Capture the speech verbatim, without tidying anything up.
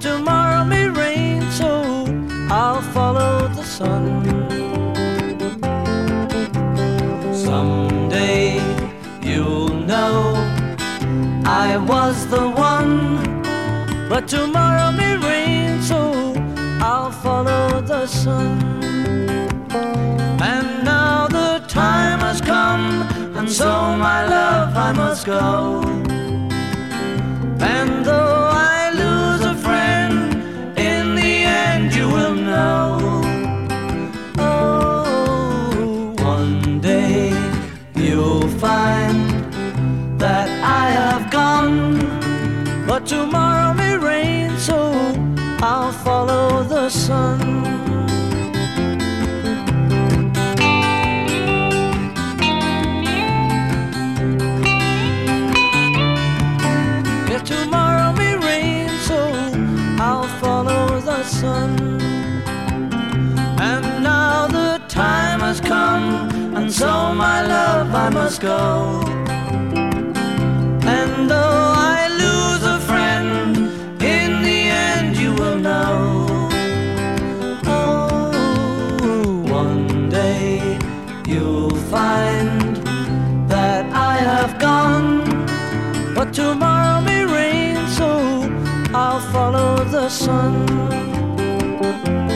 tomorrow may rain, so I'll follow the sun. Someday you'll know I was the one, but tomorrow may rain, so I'll follow the sun. And now the time has come, and so my love I must go. And though I lose a friend, in the end you will know. Oh, one day you'll find that I have gone, but tomorrow may rain, so I'll follow the sun. Yeah, tomorrow may rain, so I'll follow the sun. And now the time has come, and so my love I must go. And though I lose a friend, in the end you will know. Oh, one day you'll find that I have gone, but tomorrow may rain, so I'll follow the sun.